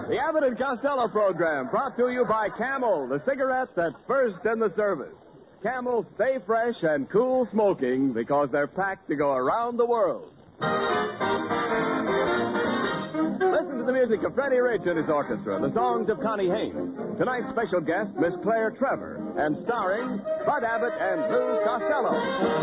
The Abbott and Costello program brought to you by Camel, the cigarette that's first in the service. Camel, stay fresh and cool smoking because they're packed to go around the world. Listen to the music of Freddie Rich and his orchestra, the songs of Connie Haynes. Tonight's special guest, Miss Claire Trevor, and starring Bud Abbott and Lou Costello.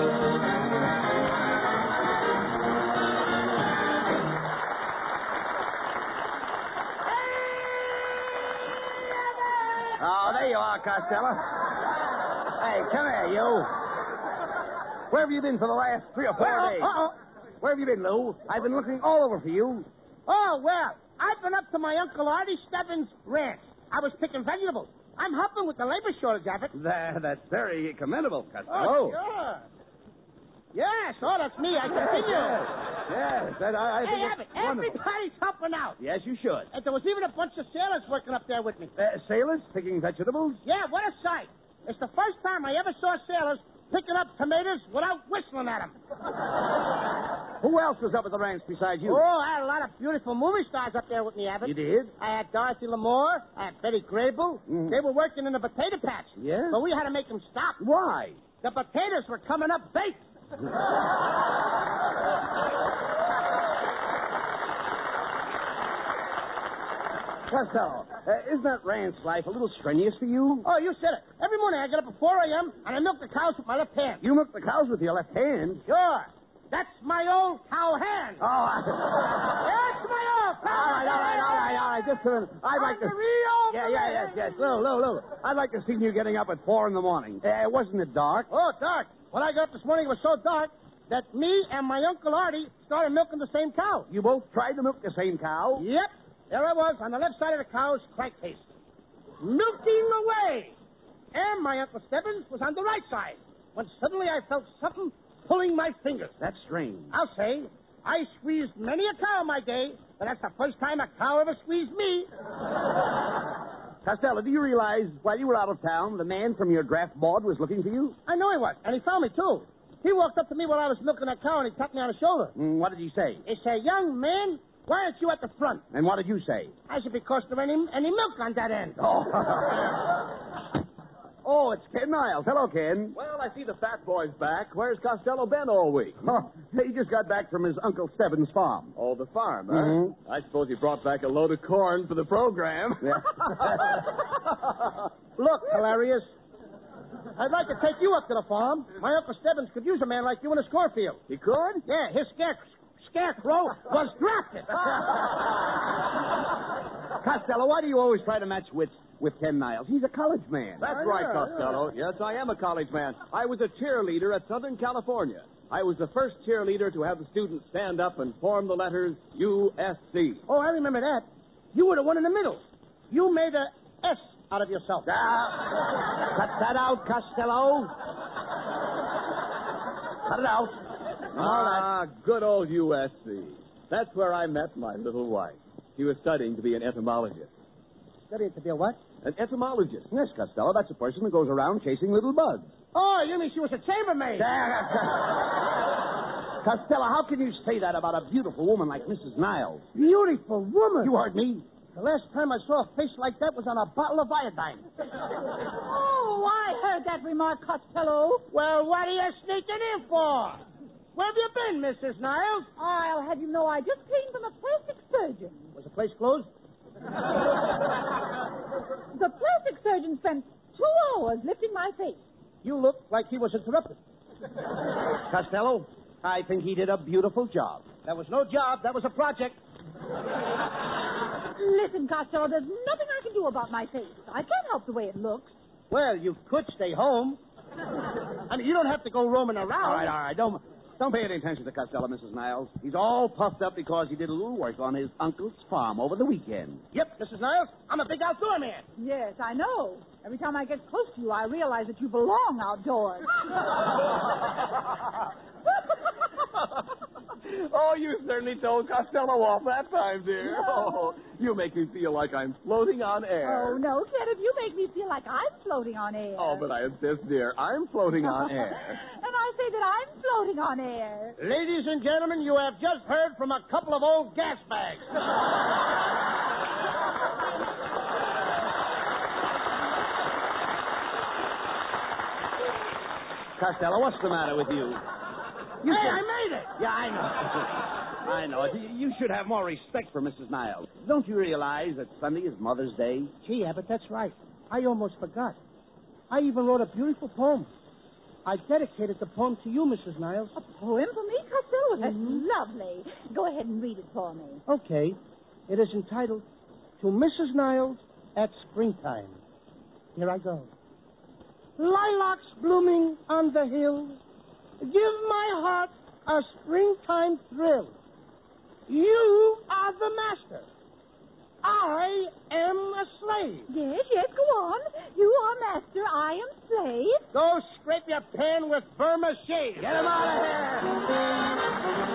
Oh, there you are, Costello. Hey, come here, you. Where have you been for the last 3 or 4 days? Where have you been, Lou? I've been looking all over for you. Oh, well, I've been up to my Uncle Artie Stebbins' ranch. I was picking vegetables. I'm helping with the labor shortage, Abbott. That's very commendable, Oh, Costello. sure. Yes, that's me. I continue. Yes, I Hey, think Abbott, it's wonderful. everybody's helping out. Yes, you should. And there was even a bunch of sailors working up there with me. Sailors picking vegetables? Yeah, what a sight. It's the first time I ever saw sailors picking up tomatoes without whistling at them. Who else was up at the ranch besides you? Oh, I had a lot of beautiful movie stars up there with me, Abbott. You did? I had Dorothy Lamour. I had Betty Grable. Mm. They were working in the potato patch. Yeah? But we had to make them stop. Why? The potatoes were coming up baked. Costello, isn't that ranch life a little strenuous for you? Oh, you said it. Every morning I get up at 4 a.m. and I milk the cows with my left hand. You milk the cows with your left hand? Sure. That's my old cow hand. Oh, That's my old cow hand. All right. Just a minute. I'd like to... Yes. Lou. I'd like to see you getting up at 4 in the morning. Wasn't it dark? Oh, dark. When I got up this morning, it was so dark that me and my Uncle Artie started milking the same cow. You both tried to milk the same cow? Yep. There I was on the left side of the cow's crankcase, milking away. And my Uncle Stebbins was on the right side, when suddenly I felt something pulling my fingers. That's strange. I'll say, I squeezed many a cow in my day, but that's the first time a cow ever squeezed me. Costello, do you realize while you were out of town, the man from your draft board was looking for you? I know he was, and he found me, too. He walked up to me while I was milking that cow, and he tapped me on the shoulder. What did he say? He said, young man, why aren't you at the front? And what did you say? I said, because there ain't any milk on that end. Oh, it's Ken Niles. Hello, Ken. Well, I see the fat boy's back. Where's Costello been all week? Oh, he just got back from his Uncle Stebbins' farm. Oh, the farm, huh? Mm-hmm. I suppose he brought back a load of corn for the program. Yeah. Look, hilarious. I'd like to take you up to the farm. My Uncle Stebbins could use a man like you in his cornfield. He could? Yeah, his scarecrow was drafted. Costello, why do you always try to match wits with Ken Niles? He's a college man. That's right, Costello. Yes, I am a college man. I was a cheerleader at Southern California. I was the first cheerleader to have the students stand up and form the letters USC. Oh, I remember that. You were the one in the middle. You made a S out of yourself. Cut that out, Costello. Cut it out. Good old USC. That's where I met my little wife. She was studying to be an entomologist. Studying to be a what? An entomologist. Yes, Costello, that's a person who goes around chasing little bugs. Oh, you mean she was a chambermaid? Costello, how can you say that about a beautiful woman like Mrs. Niles? Beautiful woman. You heard me. The last time I saw a face like that was on a bottle of iodine. Oh, I heard that remark, Costello. Well, what are you sneaking in for? Where have you been, Mrs. Niles? I'll have you know I just came from a plastic surgeon. Was the place closed? The plastic surgeon spent 2 hours lifting my face. You look like he was interrupted. Costello, I think he did a beautiful job. That was no job. That was a project. Listen, Costello, there's nothing I can do about my face. I can't help the way it looks. Well, you could stay home. I mean, you don't have to go roaming around. All right. Don't pay any attention to Costello, Mrs. Niles. He's all puffed up because he did a little work on his uncle's farm over the weekend. Yep, Mrs. Niles, I'm a big outdoor man. Yes, I know. Every time I get close to you, I realize that you belong outdoors. Oh, you certainly told Costello off that time, dear. No. Oh, you make me feel like I'm floating on air. Oh, no, Kenneth, you make me feel like I'm floating on air. Oh, but I insist, dear. I'm floating on air. And I say that I'm floating on air. Ladies and gentlemen, you have just heard from a couple of old gas bags. Costello, what's the matter with you? Hey, I made it! Yeah, I know. I know. You should have more respect for Mrs. Niles. Don't you realize that Sunday is Mother's Day? Gee, Abbott, that's right. I almost forgot. I even wrote a beautiful poem. I dedicated the poem to you, Mrs. Niles. A poem for me, Costello? That's lovely. Go ahead and read it for me. Okay. It is entitled, To Mrs. Niles at Springtime. Here I go. Lilacs blooming on the hill give my heart a springtime thrill. You are the master. I am a slave. Yes, go on. You are master, I am slave. Go scrape your pen with Burma shave. Get him out of here!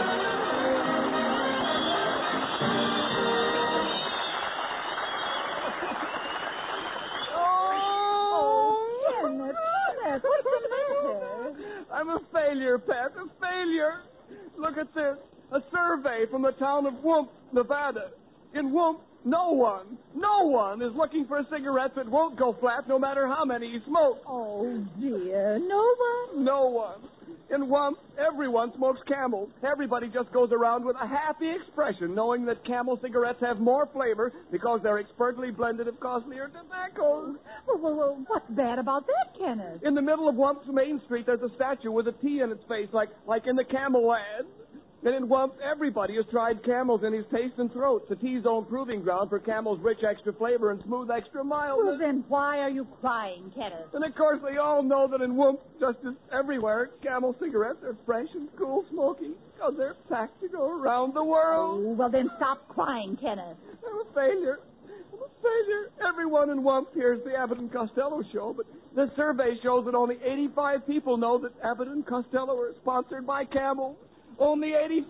Kenneth, what's the matter? I'm a failure, Pet, a failure. Look at this. A survey from the town of Whoop, Nevada. In Whoop, no one is looking for cigarettes that won't go flat no matter how many you smoke. Oh, dear. No one? No one. In Whoop, everyone smokes Camel. Everybody just goes around with a happy expression, knowing that Camel cigarettes have more flavor because they're expertly blended of costlier tobaccos. Well, what's bad about that, Kenneth? In the middle of Whump's Main Street, there's a statue with a T in its face, like in the Camel ad. And in Whump, everybody has tried Camel's in his taste and throat. The T-zone proving ground for Camel's rich extra flavor and smooth extra mildness. Well, then why are you crying, Kenneth? And of course, they all know that in Whump, just as everywhere, Camel cigarettes are fresh and cool smoking because they're packed to go around the world. Oh, well, then stop crying, Kenneth. I'm a failure. Everyone in Whump hears the Abbott and Costello show, but the survey shows that only 85 people know that Abbott and Costello are sponsored by Camel. Only 85.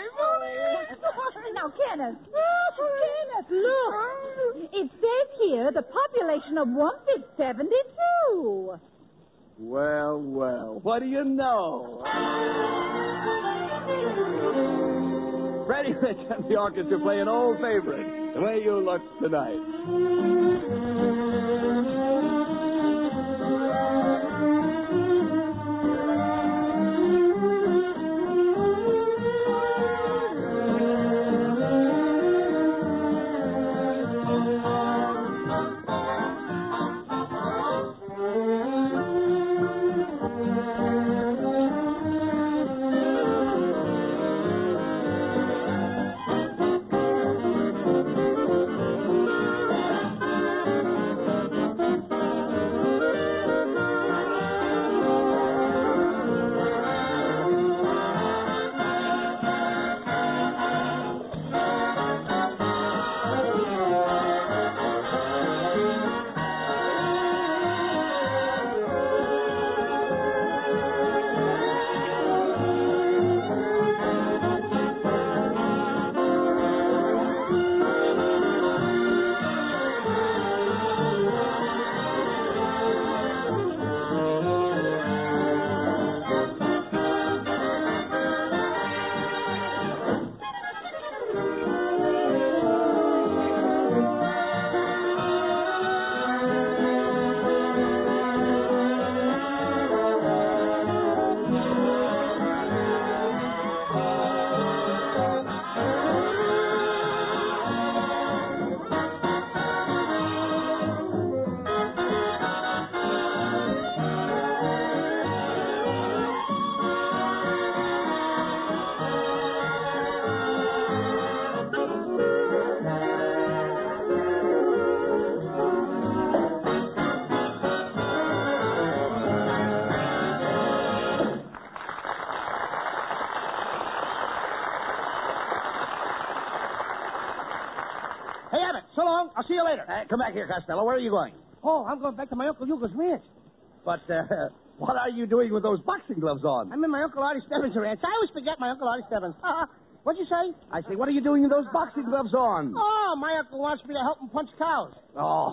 Now, Kenneth, look. It says here the population of Whump is 72. Well, what do you know? Freddie Rich and the orchestra play an old favorite, The Way You Look Tonight. Hey, Abbott, so long. I'll see you later. Come back here, Costello. Where are you going? Oh, I'm going back to my Uncle Hugo's ranch. But, what are you doing with those boxing gloves on? I'm in my Uncle Artie Stebbins' ranch. I always forget my Uncle Artie Stebbins. What'd you say? I say, what are you doing with those boxing gloves on? Oh, my uncle wants me to help him punch cows. Oh.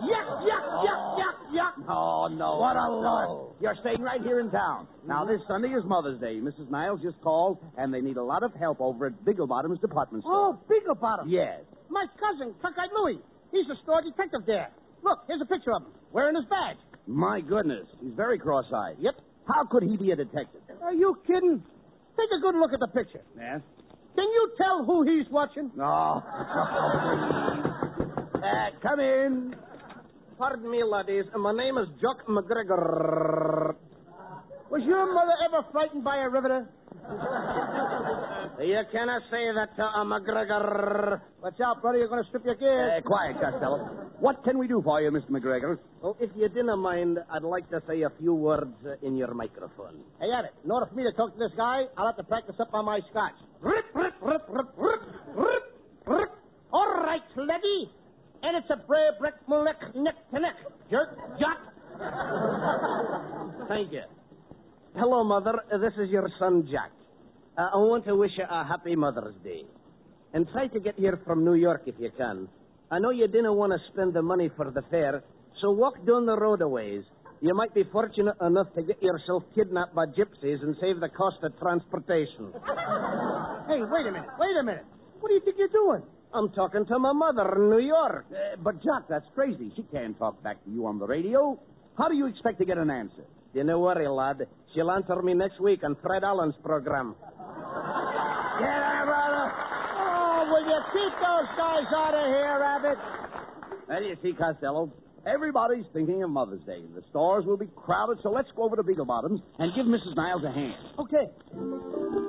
Yuck. Oh, no. What a lark. You're staying right here in town. Now, this Sunday is Mother's Day. Mrs. Niles just called, and they need a lot of help over at Bigglebottom's department store. Oh, Bigglebottom. Yes. My cousin, Cockeyed Louie. He's the store detective there. Look, here's a picture of him, wearing his badge. My goodness. He's very cross-eyed. Yep. How could he be a detective? Are you kidding? Take a good look at the picture. Yes? Can you tell who he's watching? No. Come in. Pardon me, laddies. My name is Jock McGregor. Was your mother ever frightened by a riveter? You cannot say that to a McGregor. Watch out, brother. You're going to strip your gears. Quiet, Costello. What can we do for you, Mr. McGregor? Well, if you didn't mind, I'd like to say a few words in your microphone. Hey, Abbott, in order for me to talk to this guy, I'll have to practice up on my Scotch. Rip, rip, rip, rip, rip, rip, rip. All right, Sleddy. And it's a brer brick neck to neck. Jerk, jock. Thank you. Hello, Mother. This is your son, Jack. I want to wish you a happy Mother's Day. And try to get here from New York if you can. I know you didn't want to spend the money for the fare, so walk down the road a ways. You might be fortunate enough to get yourself kidnapped by gypsies and save the cost of transportation. Hey, wait a minute. What do you think you're doing? I'm talking to my mother in New York. But, Jock, that's crazy. She can't talk back to you on the radio. How do you expect to get an answer? Don't worry, lad. She'll answer me next week on Fred Allen's program. Get out, brother. Oh, will you keep those guys out of here, Abbott? Well, you see, Costello, everybody's thinking of Mother's Day. The stores will be crowded, so let's go over to Beagle Bottoms and give Mrs. Niles a hand. Okay.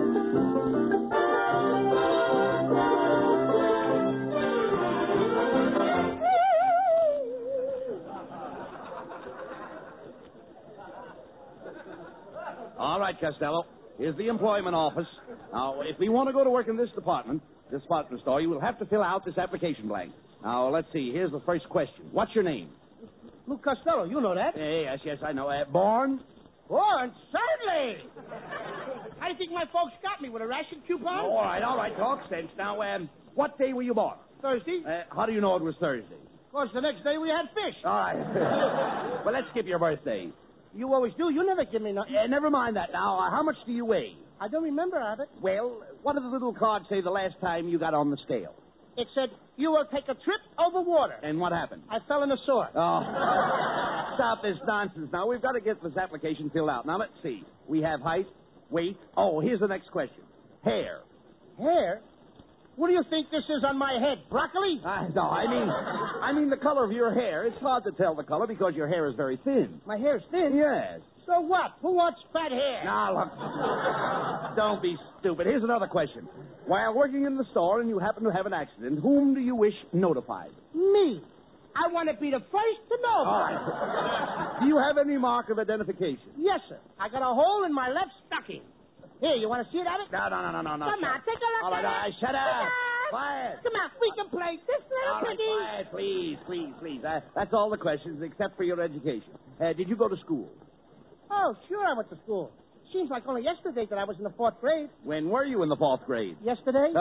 All right, Costello. Here's the employment office. Now, if we want to go to work in this department store, you will have to fill out this application blank. Now, let's see. Here's the first question. What's your name? Luke Costello, you know that. Yes, I know. Born? Born? Certainly. How do you think my folks got me, with a ration coupon? All right. Talk sense. Now, what day were you born? Thursday. How do you know it was Thursday? Of course, the next day we had fish. All right. Well, let's skip your birthday. You always do. You never give me nothing. Never mind that now. How much do you weigh? I don't remember, Abbott. Well, what did the little card say the last time you got on the scale? It said, you will take a trip over water. And what happened? I fell in the sewer. Oh. Stop this nonsense now. We've got to get this application filled out. Now, let's see. We have height, weight. Oh, here's the next question. Hair. Hair? What do you think this is on my head? Broccoli? No, I mean the color of your hair. It's hard to tell the color because your hair is very thin. My hair's thin? Yes. So what? Who wants fat hair? Now, look. Don't be stupid. Here's another question. While working in the store and you happen to have an accident, whom do you wish notified? Me. I want to be the first to know. All right. Do you have any mark of identification? Yes, sir. I got a hole in my left stocking. Here, you want to see it, Abbott? No. Come on, take a look All right, at it. shut up. Come on. Quiet. Come on, we can play this little All right, piggy. quiet, please. That's all the questions except for your education. Did you go to school? Oh, sure I went to school. Seems like only yesterday that I was in the 4th grade. When were you in the 4th grade? Yesterday?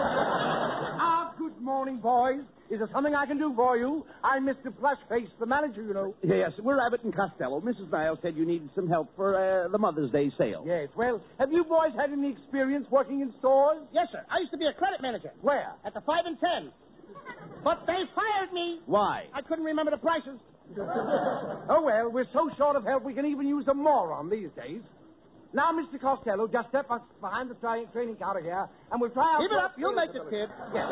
Oh. Good morning, boys. Is there something I can do for you? I'm Mr. Plushface, the manager, you know. Yes, we're Abbott and Costello. Mrs. Niles said you needed some help for the Mother's Day sale. Yes, well, have you boys had any experience working in stores? Yes, sir. I used to be a credit manager. Where? At the 5 and 10. But they fired me. Why? I couldn't remember the prices. Oh, well, we're so short of help we can even use a moron these days. Now, Mr. Costello, just step up behind the training counter here, and we'll try out... Keep it up. You'll make it, kid. Yes.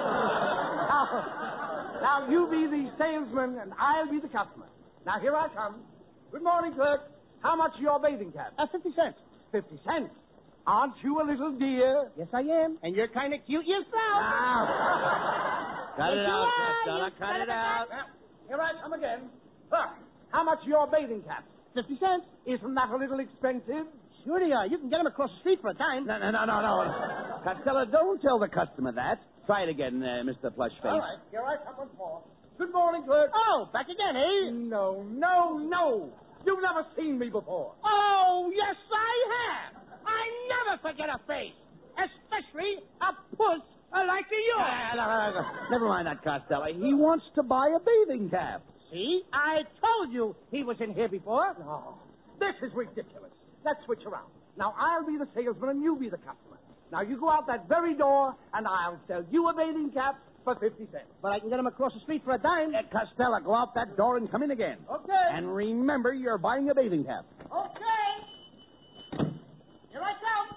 Now, you be the salesman, and I'll be the customer. Now, here I come. Good morning, clerk. How much are your bathing caps? 50 cents. 50 cents. Aren't you a little dear? Yes, I am. And you're kind of cute yourself. Cut it out, Costello. Cut it out. Here I come again. Look, how much are your bathing caps? 50 cents. Isn't that a little expensive? Sure they are. You can get them across the street for a dime. No. Costello, don't tell the customer that. Try it again, Mr. Plushface. All right, here I come once more. Good morning, clerk. Oh, back again, eh? No. You've never seen me before. Oh, yes, I have. I never forget a face, especially a puss like you. Never mind that, Costello. He wants to buy a bathing cap. See? I told you he was in here before. No, this is ridiculous. Let's switch around. Now, I'll be the salesman and you be the customer. Now, you go out that very door, and I'll sell you a bathing cap for 50 cents. But I can get him across the street for a dime. Costello, go out that door and come in again. Okay. And remember, you're buying a bathing cap. Okay.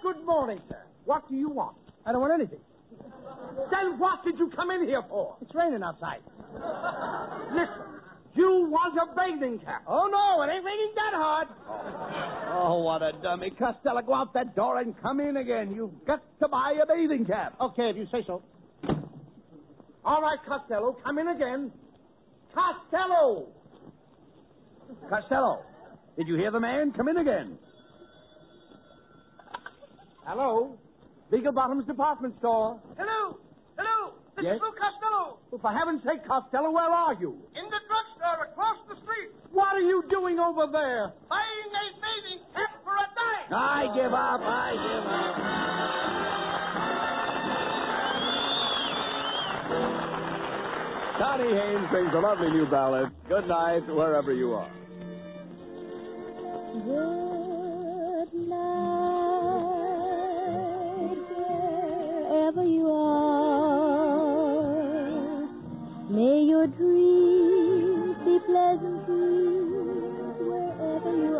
good morning, sir. What do you want? I don't want anything. Then what did you come in here for? It's raining outside. Listen, you want a bathing cap. Oh, no, it ain't raining that hard. Oh, what a dummy. Costello, go out that door and come in again. You've got to buy a bathing cap. Okay, if you say so. All right, Costello, come in again. Costello! Costello, did you hear the man? Come in again. Hello? Beagle Bottom's department store. Hello. Hello. This Yes? is Lou Costello. Well, for heaven's sake, Costello, where are you? In the drugstore across the street. What are you doing over there? Buying a bathing cap for a dime. I give up. I give up. Connie Haynes sings a lovely new ballad, Good Night, wherever you are. Good night, wherever you are. May your dreams be pleasant dreams wherever you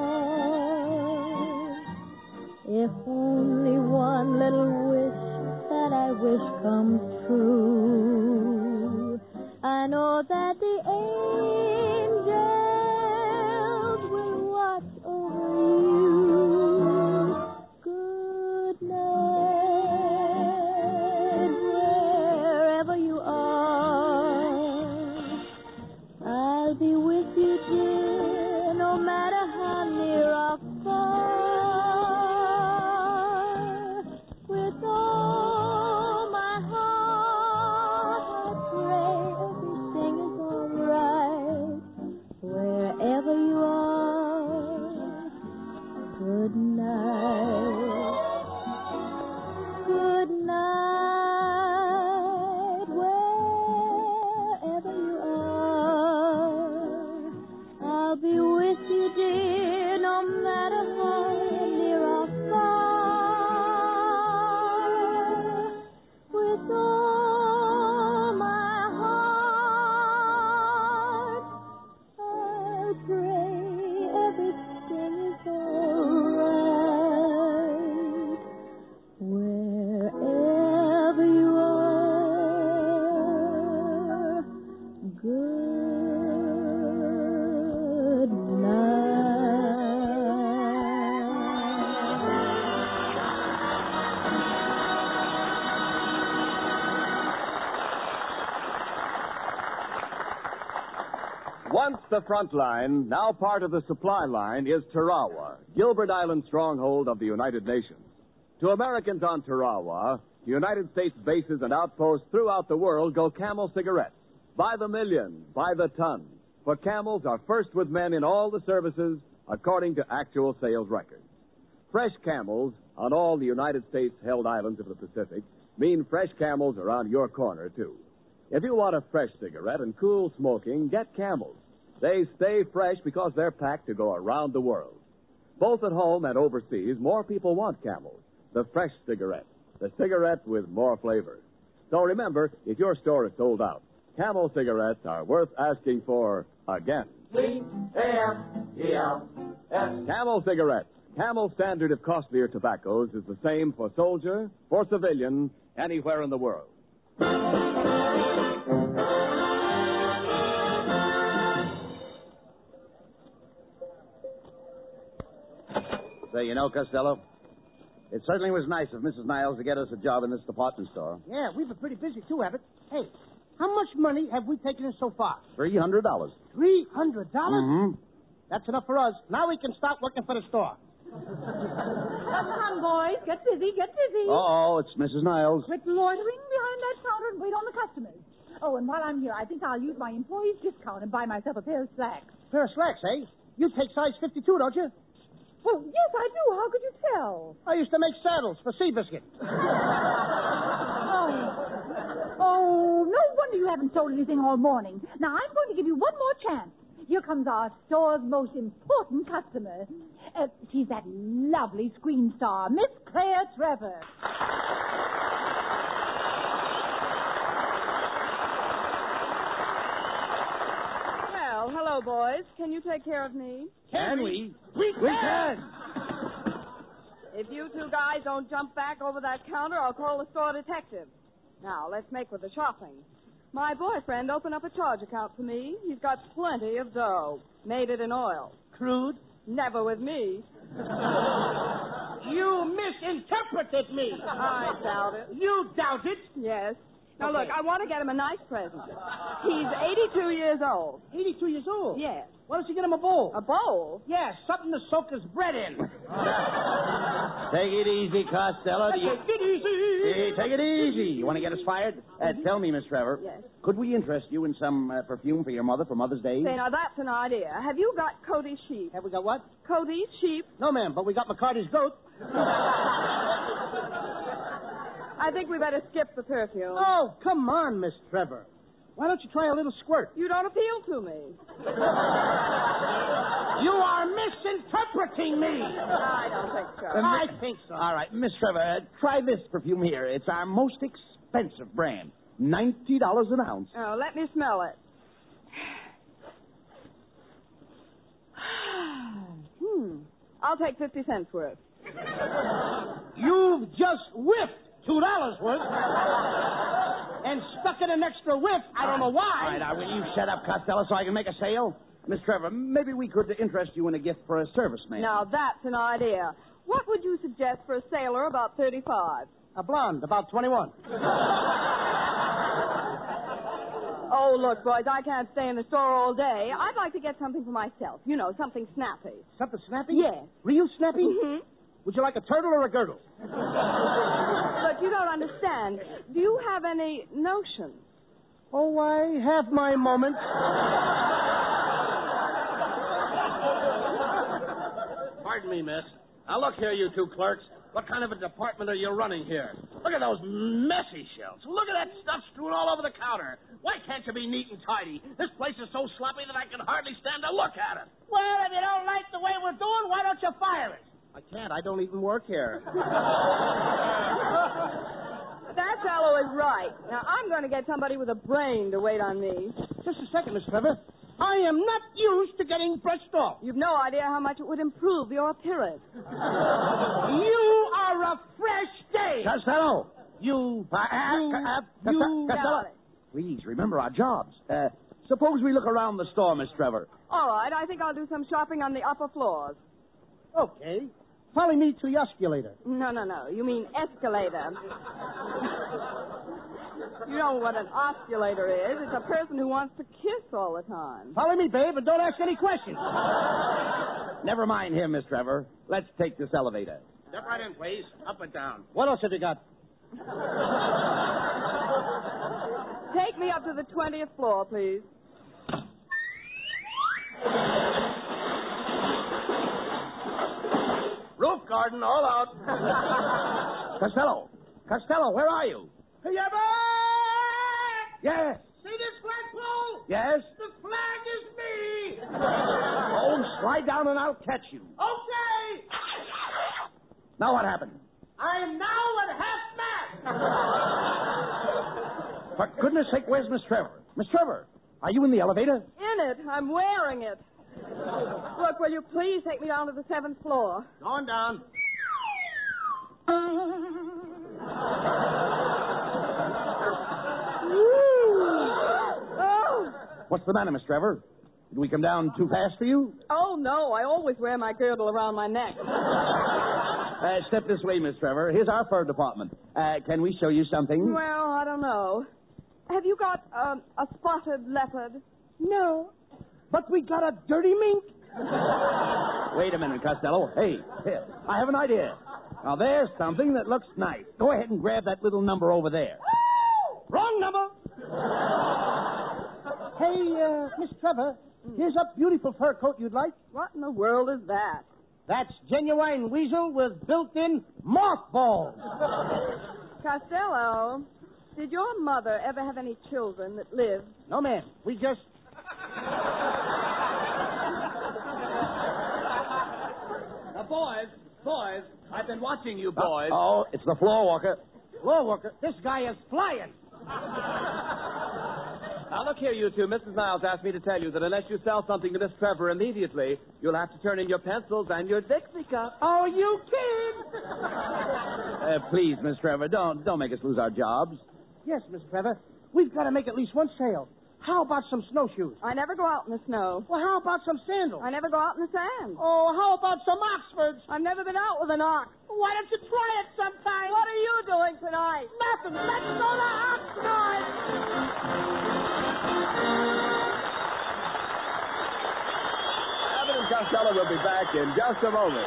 are. If only one little wish that I wish comes true, I know that the angels will watch over you. Good night, wherever you are. I'll be with you, dear, no matter how near or far. With all my heart, I pray everything is all right. Wherever you are, good night. Good night, wherever you are. I'll be with you, dear, no matter how near or far. With all my heart, I pray everything is all right. Wherever you are, good Once the front line, now part of the supply line, is Tarawa, Gilbert Island stronghold of the United Nations. To Americans on Tarawa, United States bases and outposts throughout the world go Camel cigarettes. By the million, by the ton. For Camels are first with men in all the services, according to actual sales records. Fresh Camels on all the United States held islands of the Pacific mean fresh Camels around your corner, too. If you want a fresh cigarette and cool smoking, get Camels. They stay fresh because they're packed to go around the world. Both at home and overseas, more people want Camels, the fresh cigarette, the cigarette with more flavor. So remember, if your store is sold out, Camel cigarettes are worth asking for again. C-A-M-E-L-S. Camel cigarettes. Camel's standard of costlier tobaccos is the same for soldier, for civilian, anywhere in the world. Say, you know, Costello, it certainly was nice of Mrs. Niles to get us a job in this department store. Yeah, we've been pretty busy, too, Abbott. Hey, how much money have we taken in so far? $300. $300? Mm-hmm. That's enough for us. Now we can start looking for the store. Come on, boys. Get busy, get busy. Oh, it's Mrs. Niles. Quit loitering behind that counter and wait on the customers. Oh, and while I'm here, I think I'll use my employee's discount and buy myself a pair of slacks. Pair of slacks, eh? You take size 52, don't you? Oh, yes, I do. How could you tell? I used to make saddles for Seabiscuit. Oh, no wonder you haven't sold anything all morning. Now, I'm going to give you one more chance. Here comes our store's most important customer. She's that lovely screen star, Miss Claire Trevor. Well, hello, boys. Can you take care of me? Can we? We can! If you two guys don't jump back over that counter, I'll call the store detective. Now, let's make with the shopping. My boyfriend opened up a charge account for me. He's got plenty of dough. Made it in oil. Crude? Never with me. You misinterpreted me. I doubt it. You doubt it? Yes. Now, Okay. look, I want to get him a nice present. He's 82 years old. 82 years old? Yes. Why don't you get him a bowl? A bowl? Yeah, something to soak his bread in. Take it easy, Costello. Take it easy. Hey, take it easy. You want to get us fired? Tell me, Miss Trevor. Yes. Could we interest you in some perfume for your mother for Mother's Day? Say, now that's an idea. Have you got Cody's sheep? Have we got what? Cody's sheep? No, ma'am, but we got McCarty's goat. I think we better skip the perfume. Oh, come on, Miss Trevor. Why don't you try a little squirt? You don't appeal to me. You are misinterpreting me. I don't think so. I think so. All right, Miss Trevor, try this perfume here. It's our most expensive brand. $90 an ounce. Oh, let me smell it. I'll take 50 cents worth. You've just whiffed $2 worth and stuck in an extra whiff. I don't know All why. right, now, will you shut up, Costello, so I can make a sale? Miss Trevor, maybe we could interest you in a gift for a serviceman. Now, that's an idea. What would you suggest for a sailor about 35? A blonde, about 21. Oh, look, boys, I can't stay in the store all day. I'd like to get something for myself. You know, something snappy. Something snappy? Yes. Real snappy? Mm-hmm. Would you like a turtle or a girdle? But you don't understand. Do you have any notions? Oh, I have my moments. Pardon me, miss. Now, look here, you two clerks. What kind of a department are you running here? Look at those messy shelves. Look at that stuff strewn all over the counter. Why can't you be neat and tidy? This place is so sloppy that I can hardly stand to look at it. Well, if you don't like the way we're doing, why don't you fire us? I can't. I don't even work here. That fellow is right. Now, I'm going to get somebody with a brain to wait on me. Just a second, Miss Trevor. I am not used to getting brushed off. You've no idea how much it would improve your appearance. You are a fresh day. Costello! You. Costello! Please, remember our jobs. Suppose we look around the store, Miss Trevor. All right, I think I'll do some shopping on the upper floors. Okay. Follow me to the escalator. No. You mean escalator. You know what an osculator is. It's a person who wants to kiss all the time. Follow me, babe, and don't ask any questions. Never mind him, Miss Trevor. Let's take this elevator. Step right in, please. Up and down. What else have you got? Take me up to the 20th floor, please. Roof garden, all out. Costello, where are you? Yes. See this flagpole? Yes? The flag is me. Oh, slide down and I'll catch you. Okay. Now what happened? I am now at half mast. For goodness sake, where's Miss Trevor? Miss Trevor, are you in the elevator? In it. I'm wearing it. Look, will you please take me down to the 7th floor? Going down. Oh. What's the matter, Miss Trevor? Did we come down too fast for you? Oh, no. I always wear my girdle around my neck. Step this way, Miss Trevor. Here's our fur department. Can we show you something? Well, I don't know. Have you got a spotted leopard? No. But we got a dirty mink. Wait a minute, Costello. Hey, here. I have an idea. Now, there's something that looks nice. Go ahead and grab that little number over there. Wrong number. Hey, Miss Trevor, here's a beautiful fur coat you'd like. What in the world is that? That's genuine weasel with built-in mothballs. Costello, did your mother ever have any children that lived? No, ma'am. We just... Now, boys, I've been watching you boys. Oh, it's the floor walker. Floor worker. This guy is flying. Now, look here, you two. Mrs. Niles asked me to tell you that unless you sell something to Miss Trevor immediately, you'll have to turn in your pencils and your Dixie cup. Oh, you kid! Please, Miss Trevor, don't make us lose our jobs. Yes, Miss Trevor. We've got to make at least one sale. How about some snowshoes? I never go out in the snow. Well, how about some sandals? I never go out in the sand. Oh, how about some Oxfords? I've never been out with an ox. Why don't you try it sometime? What are you doing tonight? Nothing. Let's go to Oxnard. Abbott and Costello will be back in just a moment.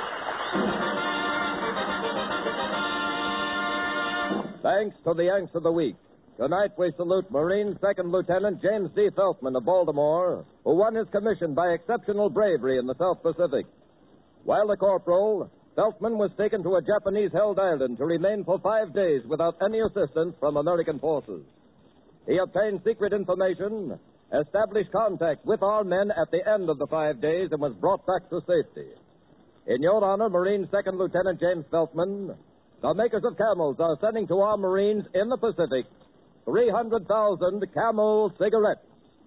Thanks to the Yanks of the Week. Tonight we salute Marine Second Lieutenant James D. Feltman of Baltimore, who won his commission by exceptional bravery in the South Pacific. While a corporal, Feltman was taken to a Japanese-held island to remain for 5 days without any assistance from American forces. He obtained secret information, established contact with our men at the end of the 5 days, and was brought back to safety. In your honor, Marine Second Lieutenant James Feltman, the makers of Camels are sending to our Marines in the Pacific 300,000 Camel cigarettes.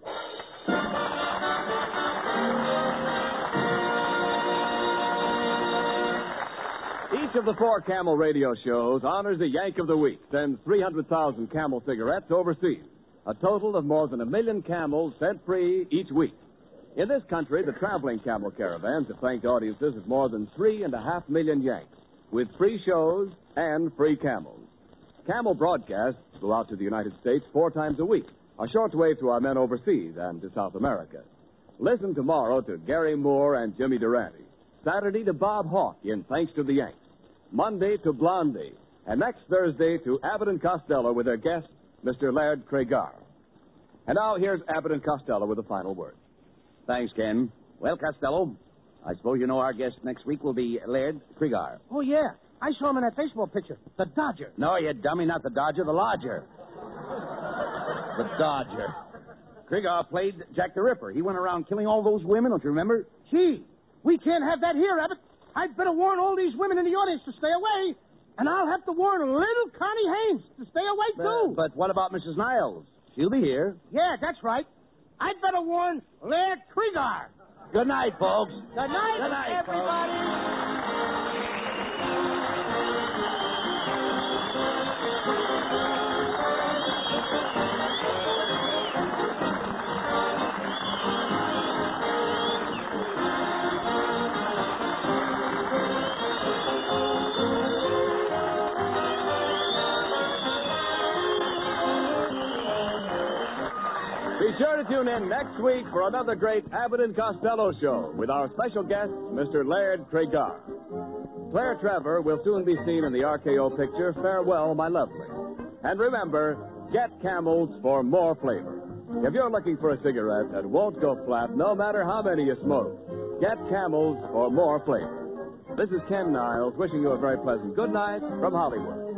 Each of the 4 Camel radio shows honors a Yank of the Week, sends 300,000 Camel cigarettes overseas. A total of more than 1 million Camels sent free each week. In this country, the traveling Camel caravans have thanked audiences of more than 3.5 million Yanks, with free shows and free Camels. Camel broadcasts go out to the United States 4 times a week, a shortwave to our men overseas and to South America. Listen tomorrow to Gary Moore and Jimmy Durante. Saturday to Bob Hawke in Thanks to the Yanks. Monday to Blondie. And next Thursday to Abbott and Costello with their guest, Mr. Laird Cregar. And now here's Abbott and Costello with the final word. Thanks, Ken. Well, Costello, I suppose you know our guest next week will be Laird Cregar. Oh, yeah. I saw him in that baseball picture. The Dodger. No, you dummy, not the Dodger, the Lodger. The Dodger. Cregar played Jack the Ripper. He went around killing all those women, don't you remember? Gee, we can't have that here, Abbott. I'd better warn all these women in the audience to stay away. And I'll have to warn little Connie Haynes to stay away, too. But what about Mrs. Niles? She'll be here. Yeah, that's right. I'd better warn Laird Cregar. Good night, folks. Good night, Good night, everybody. Be sure to tune in next week for another great Abbott and Costello show with our special guest, Mr. Laird Cregar. Claire Trevor will soon be seen in the RKO picture Farewell, My Lovely. And remember, get Camels for more flavor. If you're looking for a cigarette that won't go flat no matter how many you smoke, get Camels for more flavor. This is Ken Niles wishing you a very pleasant good night from Hollywood.